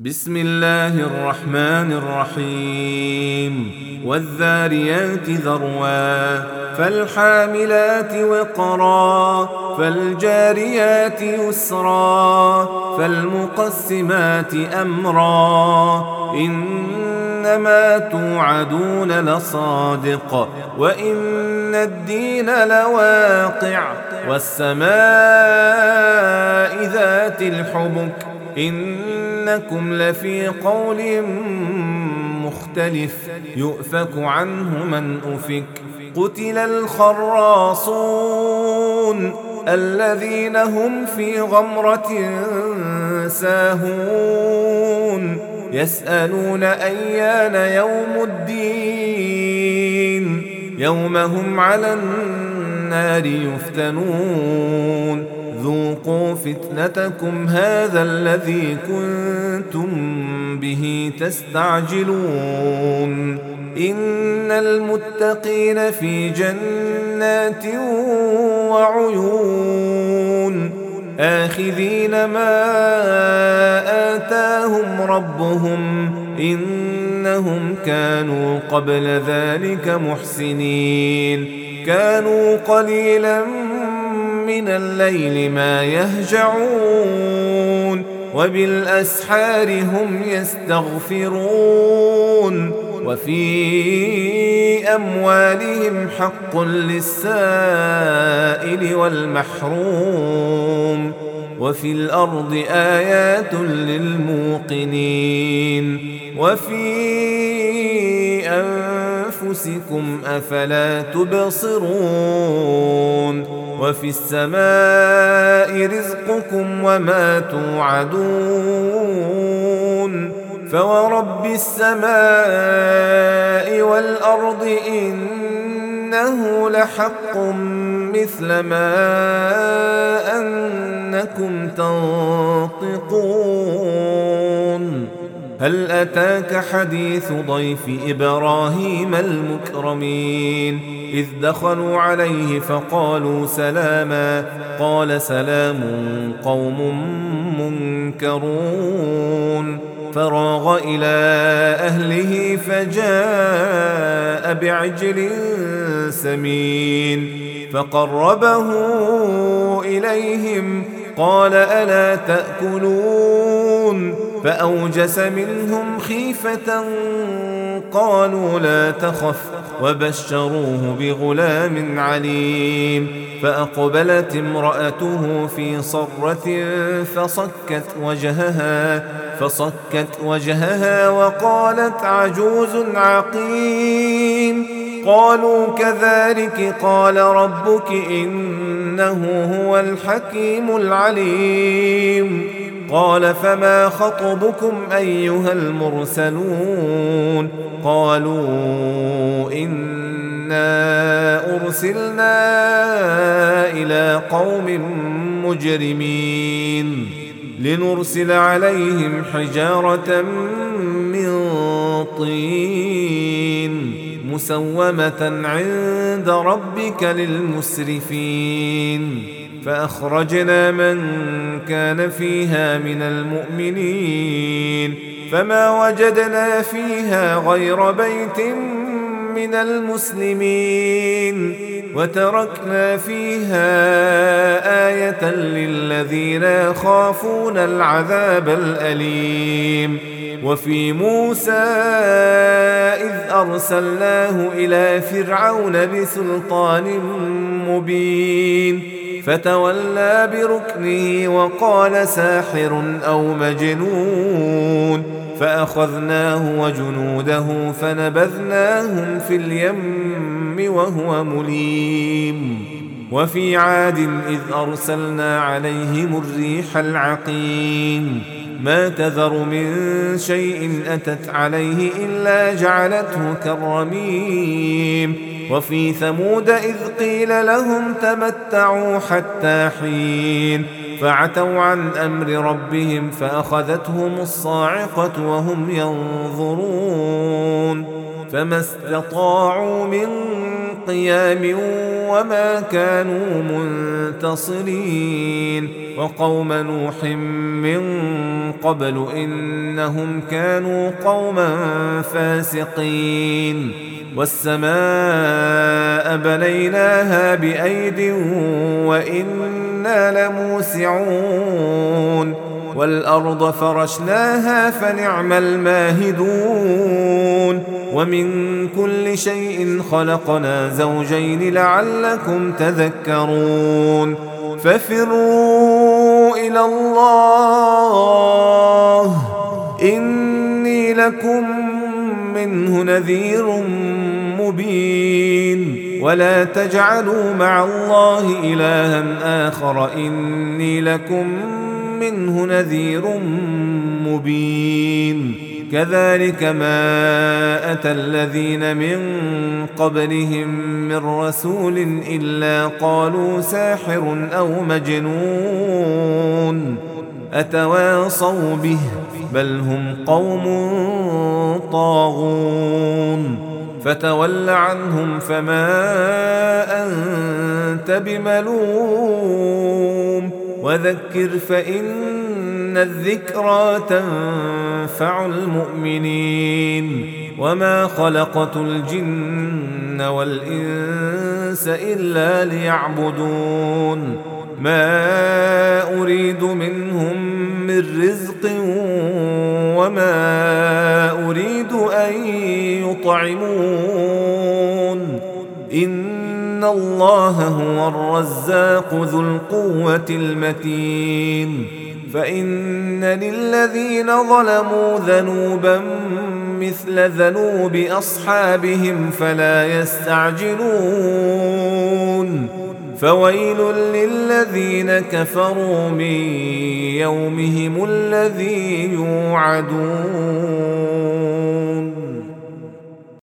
بسم الله الرحمن الرحيم والذاريات ذروا فالحاملات وقرا فالجاريات يسرا فالمقسمات أمرا إنما توعدون لصادق وإن الدين لواقع والسماء ذات الحبك إنكم لفي قول مختلف يؤفك عنه من أفك قتل الخراصون الذين هم في غمرة ساهون يسألون أيان يوم الدين يوم هم على النار يفتنون ذوقوا فتنتكم هذا الذي كنتم به تستعجلون إن المتقين في جنات وعيون آخذين ما آتاهم ربهم إنهم كانوا قبل ذلك محسنين كانوا قليلا من الليل ما يهجعون وبالأسحار هم يستغفرون وفي أموالهم حق للسائل والمحروم وفي الأرض آيات للموقنين وفي أنفسكم أفلا تبصرون وفي السماء رزقكم وما توعدون فورب السماء والأرض إنه لحق مثل ما أنكم تنطقون هل أتاك حديث ضيف إبراهيم المكرمين إذ دخلوا عليه فقالوا سلاما قال سلام قوم منكرون فراغ إلى أهله فجاء بعجل سمين فقربه إليهم قال ألا تأكلون فأوجس منهم خيفة قالوا لا تخف وبشروه بغلام عليم فأقبلت امرأته في صرة فصكت وجهها وقالت عجوز عقيم قالوا كذلك قال ربك إنه هو الحكيم العليم قال فما خطبكم أيها المرسلون قالوا إنا أرسلنا إلى قوم مجرمين لنرسل عليهم حجارة من طين مسومة عند ربك للمسرفين فأخرجنا من كان فيها من المؤمنين فما وجدنا فيها غير بيت من المسلمين وتركنا فيها آية للذين يخافون العذاب الأليم وفي موسى إذ أرسلناه إلى فرعون بسلطان مبين فتولى بركنه وقال ساحر أو مجنون فأخذناه وجنوده فنبذناهم في اليم وهو مليم وفي عاد إذ أرسلنا عليهم الريح العقيم ما تذر من شيء أتت عليه إلا جعلته كالرميم وفي ثمود إذ قيل لهم تمتعوا حتى حين فعتوا عن أمر ربهم فأخذتهم الصاعقة وهم ينظرون فما استطاعوا من قيام وما كانوا منتصرين وقوم نوح من قبل إنهم كانوا قوما فاسقين والسماء بنيناها بأيد وإنا لموسعون والأرض فرشناها فنعم الماهدون ومن كل شيء خلقنا زوجين لعلكم تذكرون ففروا إلى الله إني لكم منه نذير مبين ولا تجعلوا مع الله إلها آخر إني لكم منه نذير مبين كذلك ما أتى الذين من قبلهم من رسول إلا قالوا ساحر أو مجنون أتواصوا به بل هم قوم طاغون فتول عنهم فما أنت بملوم وذكر فإن الذكرى تنفع المؤمنين وما خلقت الجن والإنس إلا ليعبدون ما أريد منهم من رزق وما أريد أن يطعمون إن الله هو الرزاق ذو القوة المتين فإن للذين ظلموا ذنوبا مثل ذنوب أصحابهم فلا يستعجلون فويل للذين كفروا من يومهم الذي يوعدون